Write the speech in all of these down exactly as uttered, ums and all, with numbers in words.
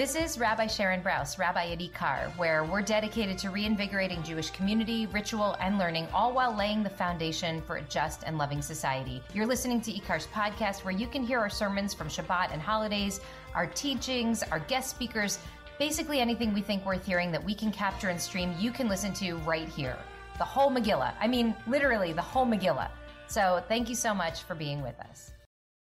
This is Rabbi Sharon Brous, Rabbi at IKAR, where we're dedicated to reinvigorating Jewish community, ritual, and learning, all while laying the foundation for a just and loving society. You're listening to IKAR's podcast, where you can hear our sermons from Shabbat and holidays, our teachings, our guest speakers, basically anything we think worth hearing that we can capture and stream, you can listen to right here. The whole Megillah. I mean, literally the whole Megillah. So thank you so much for being with us.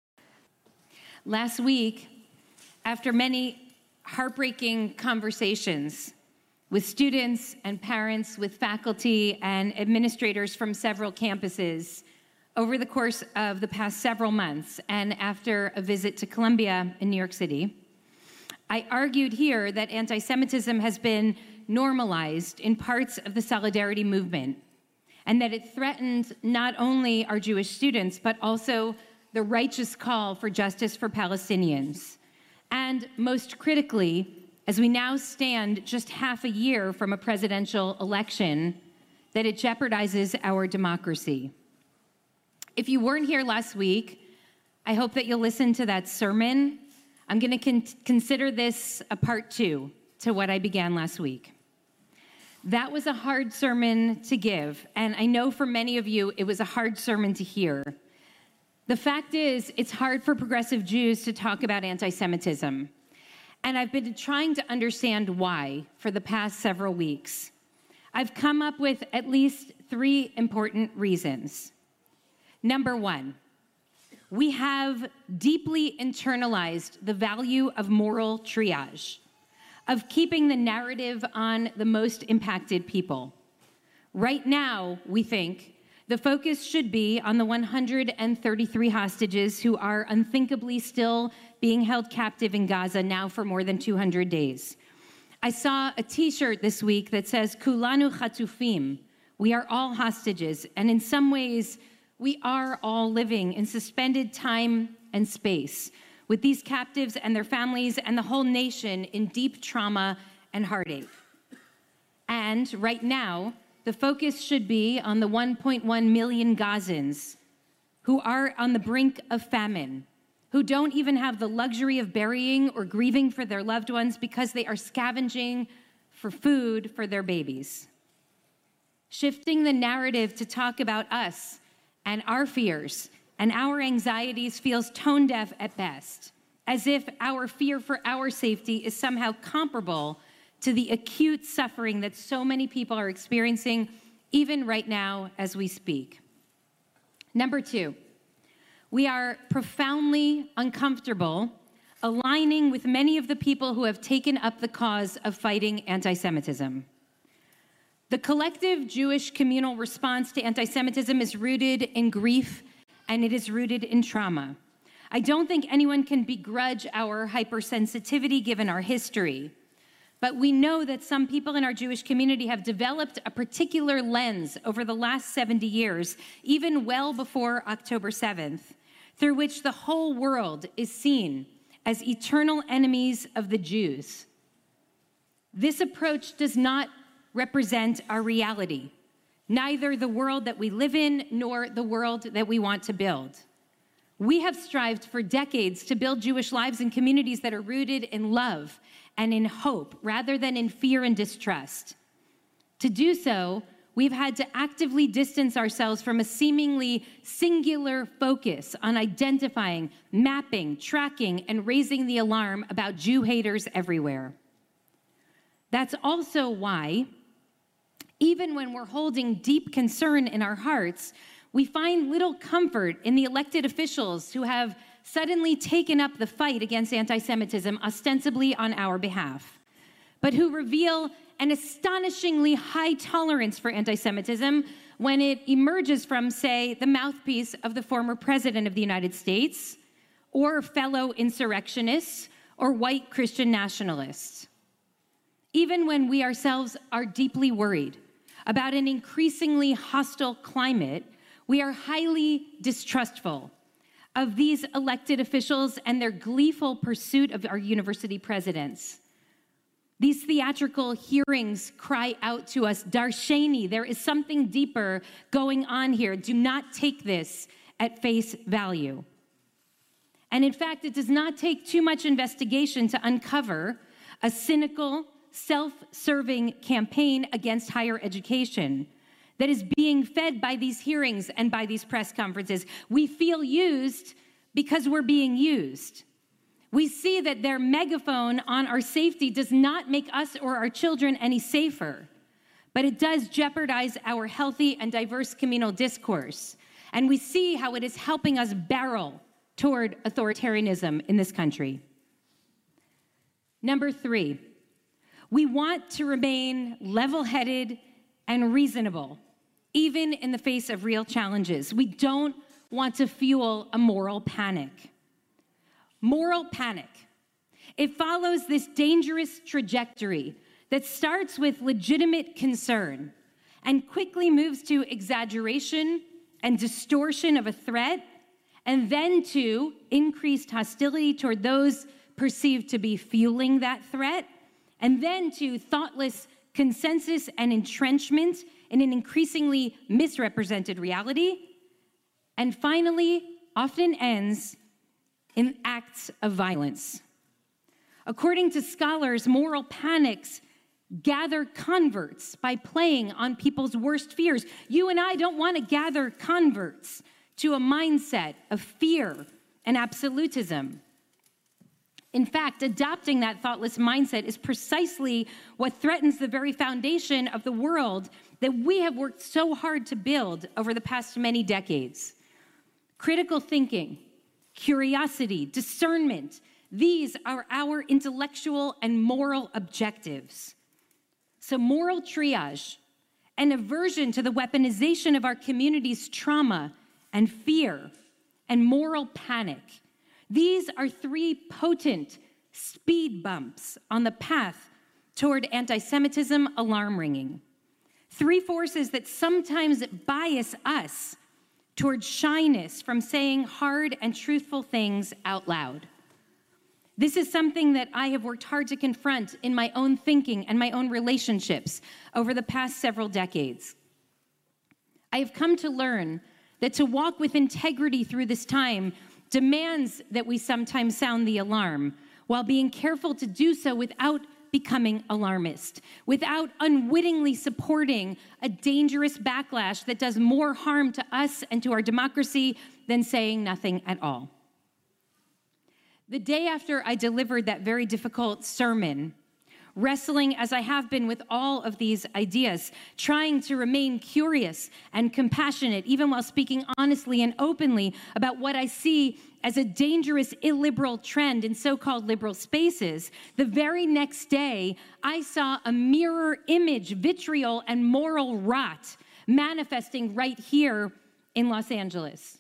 Last week, after many heartbreaking conversations with students and parents, with faculty and administrators from several campuses over the course of the past several months, and after a visit to Columbia in New York City, I argued here that anti-Semitism has been normalized in parts of the Solidarity movement, and that it threatened not only our Jewish students, but also the righteous call for justice for Palestinians. And most critically, as we now stand just half a year from a presidential election, that it jeopardizes our democracy. If you weren't here last week, I hope that you'll listen to that sermon. I'm going to con- consider this a part two to what I began last week. That was a hard sermon to give, and I know for many of you it was a hard sermon to hear. The fact is, it's hard for progressive Jews to talk about anti-Semitism, and I've been trying to understand why for the past several weeks. I've come up with at least three important reasons. Number one, we have deeply internalized the value of moral triage, of keeping the narrative on the most impacted people. Right now, we think, the focus should be on the one hundred thirty-three hostages who are unthinkably still being held captive in Gaza now for more than two hundred days. I saw a t-shirt this week that says, Kulanu Chatufim, we are all hostages, and in some ways, we are all living in suspended time and space, with these captives and their families and the whole nation in deep trauma and heartache. And right now, the focus should be on the one point one million Gazans who are on the brink of famine, who don't even have the luxury of burying or grieving for their loved ones because they are scavenging for food for their babies. Shifting the narrative to talk about us and our fears and our anxieties feels tone deaf at best, as if our fear for our safety is somehow comparable to the acute suffering that so many people are experiencing, even right now as we speak. Number two, we are profoundly uncomfortable aligning with many of the people who have taken up the cause of fighting anti-Semitism. The collective Jewish communal response to anti-Semitism is rooted in grief, and it is rooted in trauma. I don't think anyone can begrudge our hypersensitivity given our history. But we know that some people in our Jewish community have developed a particular lens over the last seventy years, even well before October seventh, through which the whole world is seen as eternal enemies of the Jews. This approach does not represent our reality, neither the world that we live in nor the world that we want to build. We have strived for decades to build Jewish lives in communities that are rooted in love and in hope, rather than in fear and distrust. To do so, we've had to actively distance ourselves from a seemingly singular focus on identifying, mapping, tracking, and raising the alarm about Jew haters everywhere. That's also why, even when we're holding deep concern in our hearts, we find little comfort in the elected officials who have suddenly taken up the fight against anti-Semitism ostensibly on our behalf, but who reveal an astonishingly high tolerance for anti-Semitism when it emerges from, say, the mouthpiece of the former president of the United States, or fellow insurrectionists, or white Christian nationalists. Even when we ourselves are deeply worried about an increasingly hostile climate, we are highly distrustful of these elected officials and their gleeful pursuit of our university presidents. These theatrical hearings cry out to us, Darsheni, there is something deeper going on here. Do not take this at face value. And in fact, it does not take too much investigation to uncover a cynical, self-serving campaign against higher education that is being fed by these hearings and by these press conferences. We feel used because we're being used. We see that their megaphone on our safety does not make us or our children any safer, but it does jeopardize our healthy and diverse communal discourse. And we see how it is helping us barrel toward authoritarianism in this country. Number three, we want to remain level-headed and reasonable, even in the face of real challenges. We don't want to fuel a moral panic. Moral panic. It follows this dangerous trajectory that starts with legitimate concern and quickly moves to exaggeration and distortion of a threat, and then to increased hostility toward those perceived to be fueling that threat, and then to thoughtless consensus and entrenchment in an increasingly misrepresented reality, and finally, often ends in acts of violence. According to scholars, moral panics gather converts by playing on people's worst fears. You and I don't want to gather converts to a mindset of fear and absolutism. In fact, adopting that thoughtless mindset is precisely what threatens the very foundation of the world that we have worked so hard to build over the past many decades. Critical thinking, curiosity, discernment, these are our intellectual and moral objectives. So moral triage, an aversion to the weaponization of our community's trauma and fear, and moral panic, these are three potent speed bumps on the path toward anti-Semitism alarm ringing. Three forces that sometimes bias us toward shyness from saying hard and truthful things out loud. This is something that I have worked hard to confront in my own thinking and my own relationships over the past several decades. I have come to learn that to walk with integrity through this time demands that we sometimes sound the alarm, while being careful to do so without becoming alarmist, without unwittingly supporting a dangerous backlash that does more harm to us and to our democracy than saying nothing at all. The day after I delivered that very difficult sermon, wrestling as I have been with all of these ideas, trying to remain curious and compassionate, even while speaking honestly and openly about what I see as a dangerous illiberal trend in so-called liberal spaces, the very next day, I saw a mirror image vitriol and moral rot manifesting right here in Los Angeles.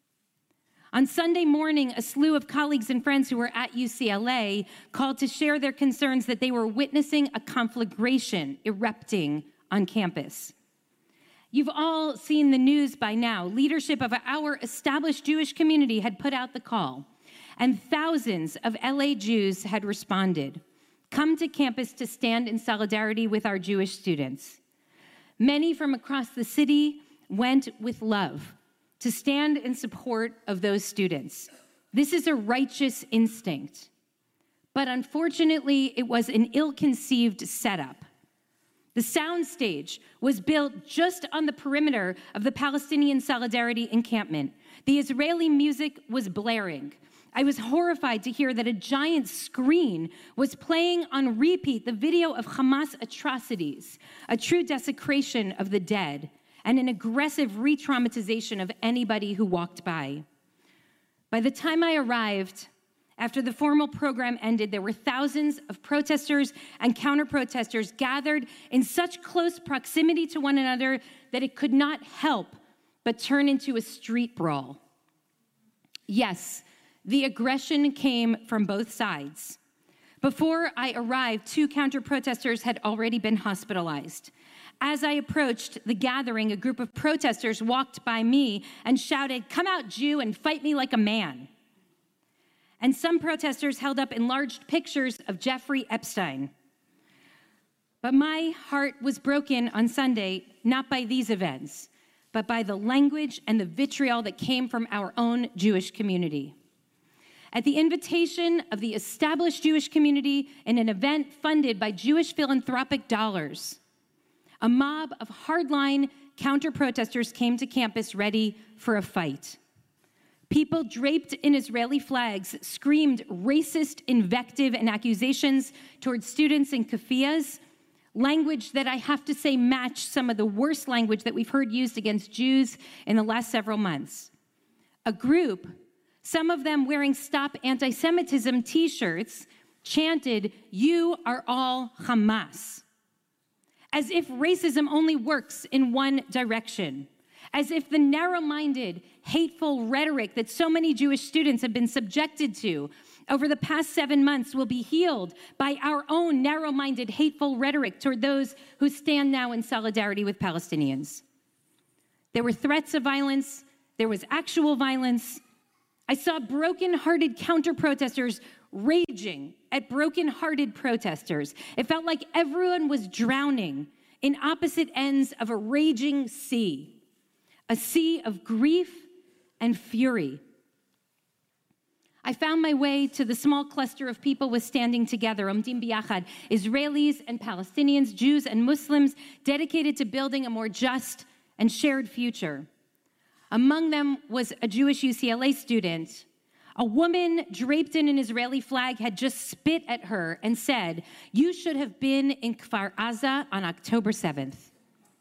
On Sunday morning, a slew of colleagues and friends who were at U C L A called to share their concerns that they were witnessing a conflagration erupting on campus. You've all seen the news by now. Leadership of our established Jewish community had put out the call, and thousands of L A Jews had responded. Come to campus to stand in solidarity with our Jewish students. Many from across the city went with love to stand in support of those students. This is a righteous instinct. But unfortunately, it was an ill-conceived setup. The soundstage was built just on the perimeter of the Palestinian Solidarity encampment. The Israeli music was blaring. I was horrified to hear that a giant screen was playing on repeat the video of Hamas atrocities, a true desecration of the dead, and an aggressive re-traumatization of anybody who walked by. By the time I arrived, after the formal program ended, there were thousands of protesters and counter-protesters gathered in such close proximity to one another that it could not help but turn into a street brawl. Yes, the aggression came from both sides. Before I arrived, two counter-protesters had already been hospitalized. As I approached the gathering, a group of protesters walked by me and shouted, "Come out, Jew, and fight me like a man." And some protesters held up enlarged pictures of Jeffrey Epstein. But my heart was broken on Sunday, not by these events, but by the language and the vitriol that came from our own Jewish community. at the invitation of the established Jewish community in an event funded by Jewish philanthropic dollars, a mob of hardline counter-protesters came to campus ready for a fight. People draped in Israeli flags screamed racist invective and accusations towards students in keffiyehs, language that I have to say matched some of the worst language that we've heard used against Jews in the last several months. A group, some of them wearing Stop Anti-Semitism t-shirts, chanted, "You are all Hamas," as if racism only works in one direction, as if the narrow-minded, hateful rhetoric that so many Jewish students have been subjected to over the past seven months will be healed by our own narrow-minded, hateful rhetoric toward those who stand now in solidarity with Palestinians. There were threats of violence. There was actual violence. I saw broken-hearted counter-protesters raging at broken-hearted protesters. It felt like everyone was drowning in opposite ends of a raging sea, a sea of grief and fury. I found my way to the small cluster of people with standing together, Omdim Biyachad, Israelis and Palestinians, Jews and Muslims, dedicated to building a more just and shared future. Among them was a Jewish U C L A student. A woman draped in an Israeli flag had just spit at her and said, "You should have been in Kfar Aza on October seventh.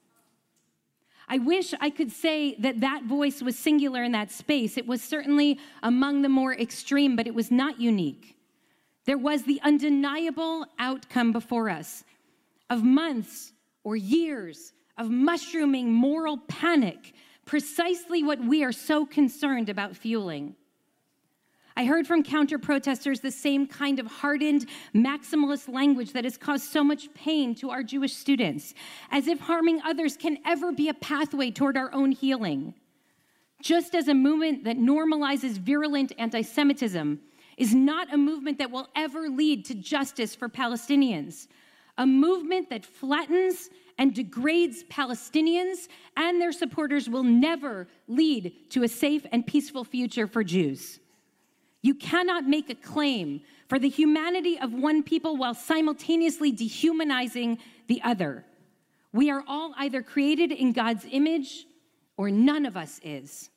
I wish I could say that that voice was singular in that space. It was certainly among the more extreme, but it was not unique. There was the undeniable outcome before us of months or years of mushrooming moral panic, precisely what we are so concerned about fueling. I heard from counter-protesters the same kind of hardened, maximalist language that has caused so much pain to our Jewish students, as if harming others can ever be a pathway toward our own healing. Just as a movement that normalizes virulent anti-Semitism is not a movement that will ever lead to justice for Palestinians, a movement that flattens and degrades Palestinians and their supporters will never lead to a safe and peaceful future for Jews. You cannot make a claim for the humanity of one people while simultaneously dehumanizing the other. We are all either created in God's image or none of us is.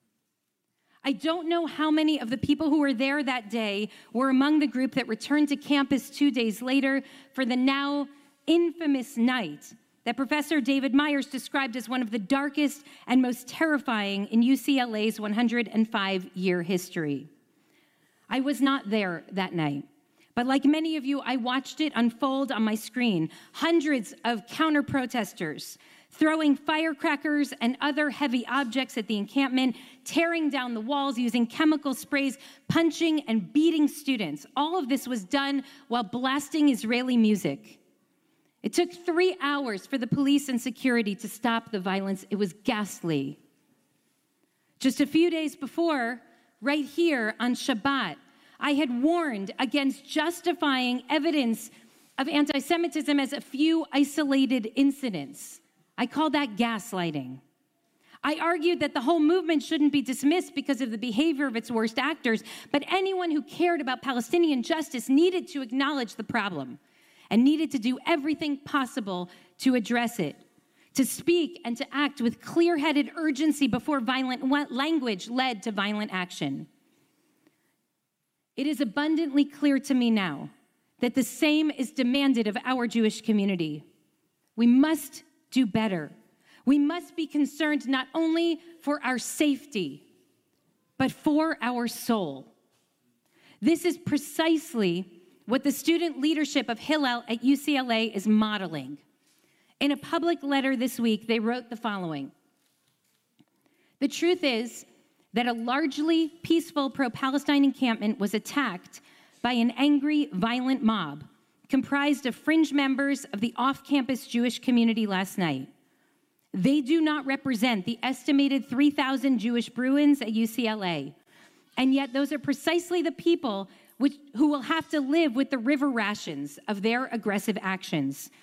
I don't know how many of the people who were there that day were among the group that returned to campus two days later for the now infamous night that Professor David Myers described as one of the darkest and most terrifying in U C L A's one hundred five year history. I was not there that night, but like many of you, I watched it unfold on my screen. Hundreds of counter-protesters throwing firecrackers and other heavy objects at the encampment, tearing down the walls, using chemical sprays, punching and beating students. All of this was done while blasting Israeli music. It took three hours for the police and security to stop the violence. It was ghastly. Just a few days before, right here on Shabbat, I had warned against justifying evidence of anti-Semitism as a few isolated incidents. I call that gaslighting. I argued that the whole movement shouldn't be dismissed because of the behavior of its worst actors, but anyone who cared about Palestinian justice needed to acknowledge the problem and needed to do everything possible to address it, to speak and to act with clear-headed urgency before violent language led to violent action. It is abundantly clear to me now that the same is demanded of our Jewish community. We must do better. We must be concerned not only for our safety, but for our soul. This is precisely what the student leadership of Hillel at U C L A is modeling. In a public letter this week, they wrote the following. The truth is that a largely peaceful pro-Palestine encampment was attacked by an angry, violent mob comprised of fringe members of the off-campus Jewish community last night. They do not represent the estimated three thousand Jewish Bruins at U C L A, and yet those are precisely the people which, who will have to live with the river rations of their aggressive actions.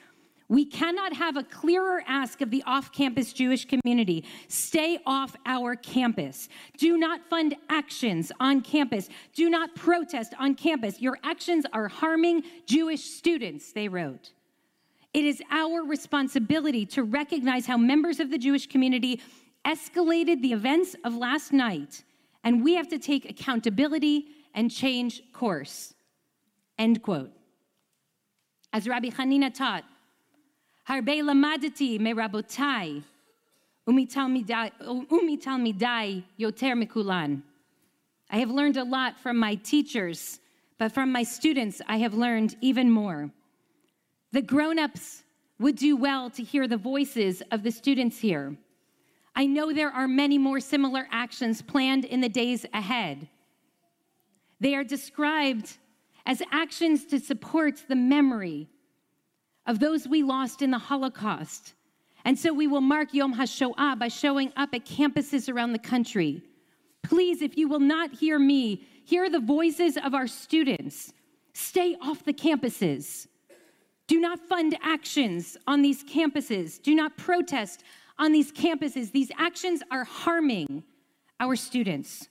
We cannot have a clearer ask of the off-campus Jewish community. Stay off our campus. Do not fund actions on campus. Do not protest on campus. Your actions are harming Jewish students, they wrote. It is our responsibility to recognize how members of the Jewish community escalated the events of last night, and we have to take accountability and change course. End quote. As Rabbi Hanina taught, Harbe lamadati me rabotai, umi talmidai yoter mikulan. I have learned a lot from my teachers, but from my students, I have learned even more. The grown-ups would do well to hear the voices of the students here. I know there are many more similar actions planned in the days ahead. They are described as actions to support the memory of those we lost in the Holocaust. And so we will mark Yom HaShoah by showing up at campuses around the country. Please, if you will not hear me, hear the voices of our students. Stay off the campuses. Do not fund actions on these campuses. Do not protest on these campuses. These actions are harming our students.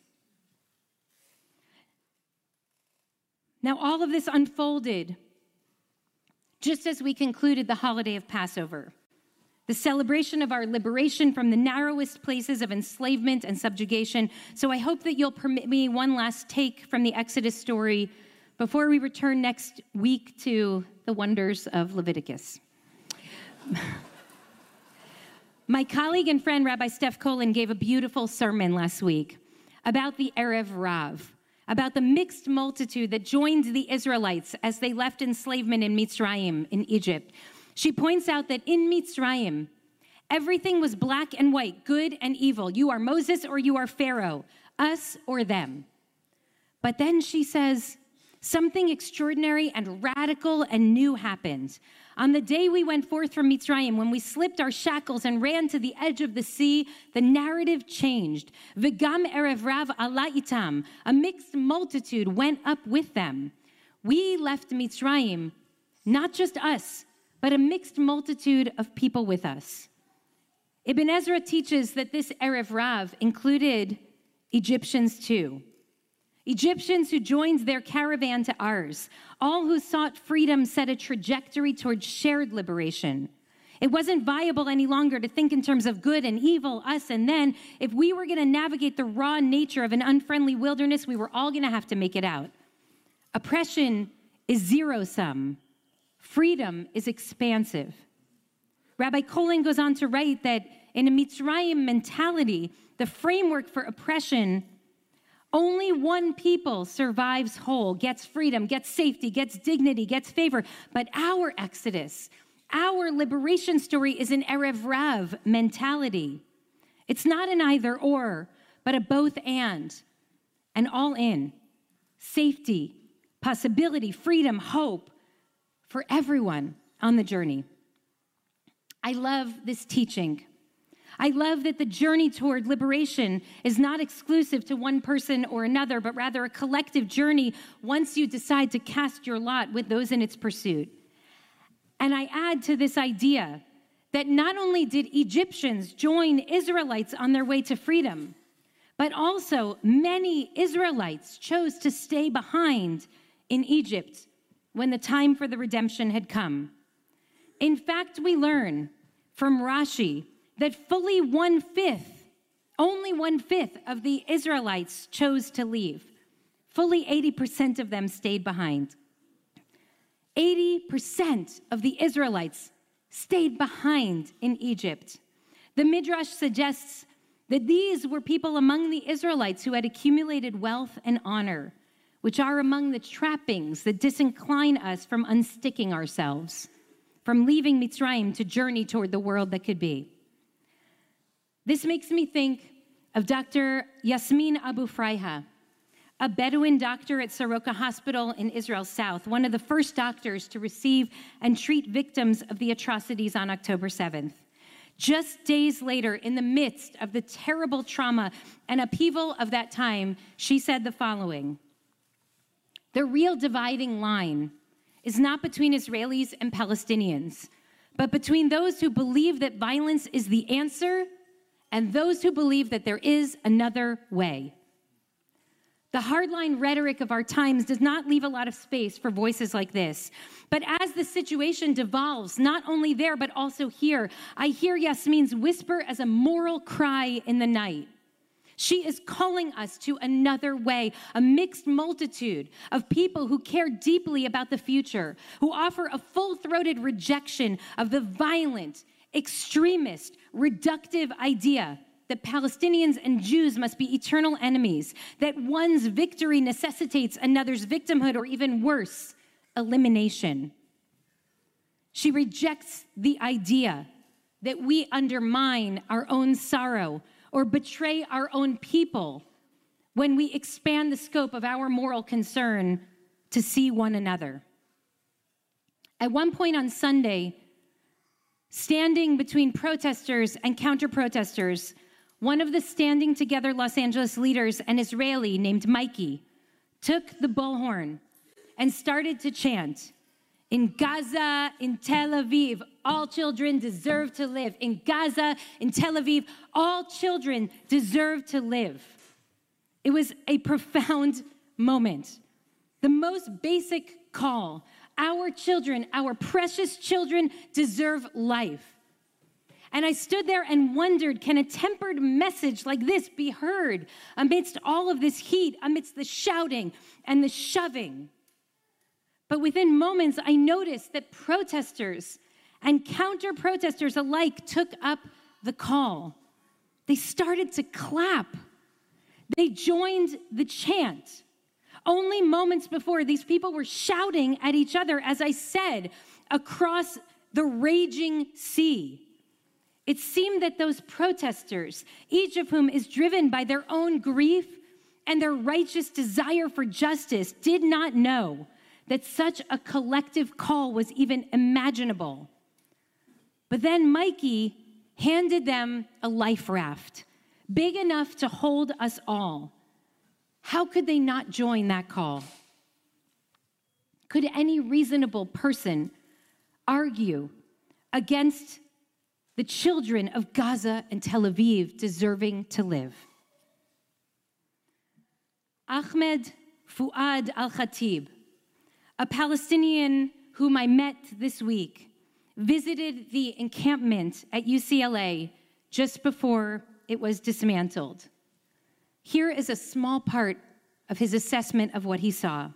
Now, all of this unfolded just as we concluded the holiday of Passover, the celebration of our liberation from the narrowest places of enslavement and subjugation. So I hope that you'll permit me one last take from the Exodus story before we return next week to the wonders of Leviticus. My colleague and friend, Rabbi Steph Colin, gave a beautiful sermon last week about the Erev Rav, about the mixed multitude that joined the Israelites as they left enslavement in Mitzrayim, in Egypt. She points out that in Mitzrayim, everything was black and white, good and evil. You are Moses or you are Pharaoh, us or them. But then she says, something extraordinary and radical and new happened. On the day we went forth from Mitzrayim, when we slipped our shackles and ran to the edge of the sea, the narrative changed. V'gam erev rav ala itam, a mixed multitude went up with them. We left Mitzrayim, not just us, but a mixed multitude of people with us. Ibn Ezra teaches that this erev rav included Egyptians too. Egyptians who joined their caravan to ours. All who sought freedom set a trajectory towards shared liberation. It wasn't viable any longer to think in terms of good and evil, us and then. If we were going to navigate the raw nature of an unfriendly wilderness, we were all going to have to make it out. Oppression is zero-sum. Freedom is expansive. Rabbi Colin goes on to write that in a Mitzrayim mentality, the framework for oppression, only one people survives whole, gets freedom, gets safety, gets dignity, gets favor. But our exodus, our liberation story is an Erev Rav mentality. It's not an either or, but a both and, an all in. Safety, possibility, freedom, hope for everyone on the journey. I love this teaching. I love that the journey toward liberation is not exclusive to one person or another, but rather a collective journey once you decide to cast your lot with those in its pursuit. And I add to this idea that not only did Egyptians join Israelites on their way to freedom, but also many Israelites chose to stay behind in Egypt when the time for the redemption had come. In fact, we learn from Rashi that fully one-fifth, only one-fifth of the Israelites chose to leave. Fully eighty percent of them stayed behind. eighty percent of the Israelites stayed behind in Egypt. The Midrash suggests that these were people among the Israelites who had accumulated wealth and honor, which are among the trappings that disincline us from unsticking ourselves, from leaving Mitzrayim to journey toward the world that could be. This makes me think of Doctor Yasmin Abu Fraiha, a Bedouin doctor at Soroka Hospital in Israel South, one of the first doctors to receive and treat victims of the atrocities on October seventh. Just days later, in the midst of the terrible trauma and upheaval of that time, she said the following: "The real dividing line is not between Israelis and Palestinians, but between those who believe that violence is the answer and those who believe that there is another way. The hardline rhetoric of our times does not leave a lot of space for voices like this. But as the situation devolves, not only there, but also here, I hear Yasmin's whisper as a moral cry in the night. She is calling us to another way, a mixed multitude of people who care deeply about the future, who offer a full-throated rejection of the violent, extremist, reductive idea that Palestinians and Jews must be eternal enemies, that one's victory necessitates another's victimhood, or even worse, elimination. She rejects the idea that we undermine our own sorrow or betray our own people when we expand the scope of our moral concern to see one another. At one point on Sunday, standing between protesters and counter-protesters, one of the Standing Together Los Angeles leaders, an Israeli named Mikey, took the bullhorn and started to chant, "In Gaza, in Tel Aviv, all children deserve to live. In Gaza, in Tel Aviv, all children deserve to live." It was a profound moment. The most basic call. Our children, our precious children, deserve life. And I stood there and wondered, can a tempered message like this be heard amidst all of this heat, amidst the shouting and the shoving? But within moments, I noticed that protesters and counter-protesters alike took up the call. They started to clap. They joined the chant. Only moments before, these people were shouting at each other, as I said, across the raging sea. It seemed that those protesters, each of whom is driven by their own grief and their righteous desire for justice, did not know that such a collective call was even imaginable. But then Mikey handed them a life raft, big enough to hold us all. How could they not join that call? Could any reasonable person argue against the children of Gaza and Tel Aviv deserving to live? Ahmed Fuad Al-Khatib, a Palestinian whom I met this week, visited the encampment at U C L A just before it was dismantled. Here is a small part of his assessment of what he saw.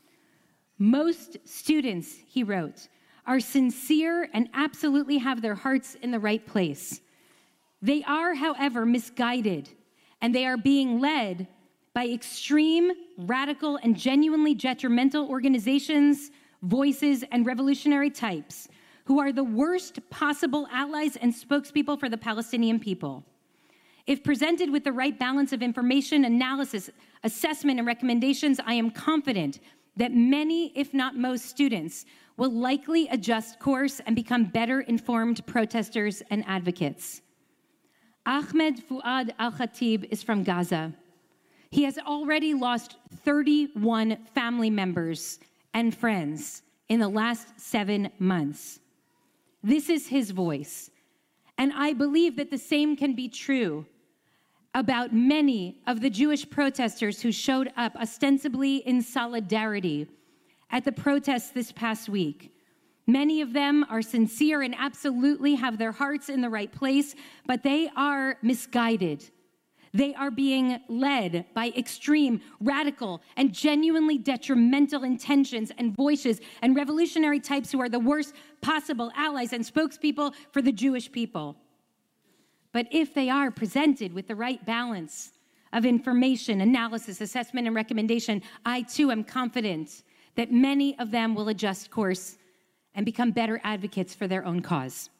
Most students, he wrote, are sincere and absolutely have their hearts in the right place. They are, however, misguided, and they are being led by extreme, radical, and genuinely detrimental organizations, voices, and revolutionary types who are the worst possible allies and spokespeople for the Palestinian people. If presented with the right balance of information, analysis, assessment, and recommendations, I am confident that many, if not most, students will likely adjust course and become better informed protesters and advocates. Ahmed Fuad Al-Khatib is from Gaza. He has already lost thirty-one family members and friends in the last seven months. This is his voice. And I believe that the same can be true about many of the Jewish protesters who showed up ostensibly in solidarity at the protests this past week. Many of them are sincere and absolutely have their hearts in the right place, but they are misguided. They are being led by extreme, radical, and genuinely detrimental intentions and voices and revolutionary types who are the worst possible allies and spokespeople for the Jewish people. But if they are presented with the right balance of information, analysis, assessment, and recommendation, I too am confident that many of them will adjust course and become better advocates for their own cause.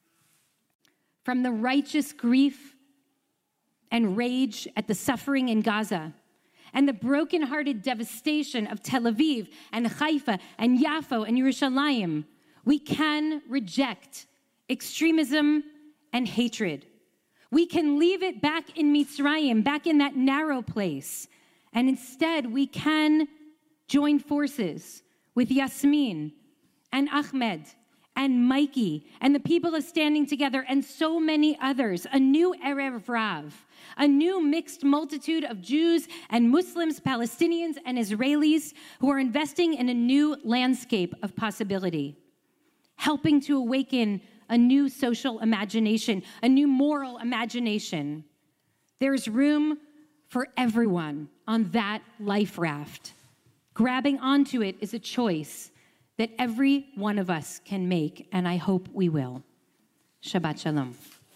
From the righteous grief and rage at the suffering in Gaza and the brokenhearted devastation of Tel Aviv and Haifa and Yafo and Yerushalayim, we can reject extremism and hatred. We can leave it back in Mitzrayim, back in that narrow place, and instead we can join forces with Yasmin and Ahmed and Mikey and the people of Standing Together and so many others, a new Erev Rav, a new mixed multitude of Jews and Muslims, Palestinians and Israelis who are investing in a new landscape of possibility, helping to awaken a new social imagination, a new moral imagination. There's room for everyone on that life raft. Grabbing onto it is a choice that every one of us can make, and I hope we will. Shabbat Shalom.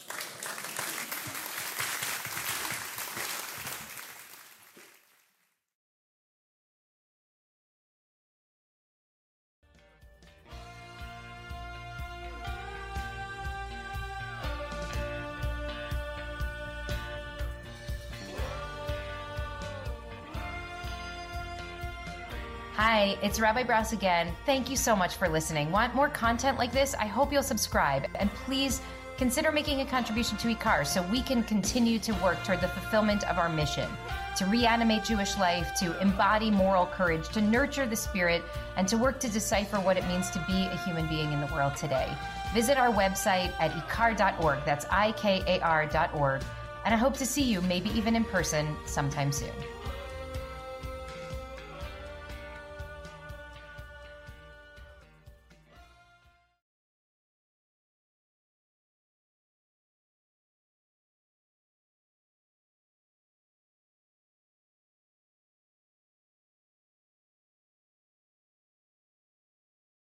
Hi, it's Rabbi Brous again. Thank you so much for listening. Want more content like this? I hope you'll subscribe. And please consider making a contribution to IKAR so we can continue to work toward the fulfillment of our mission, to reanimate Jewish life, to embody moral courage, to nurture the spirit, and to work to decipher what it means to be a human being in the world today. Visit our website at ikar dot org. That's I K A R dot org. And I hope to see you, maybe even in person, sometime soon.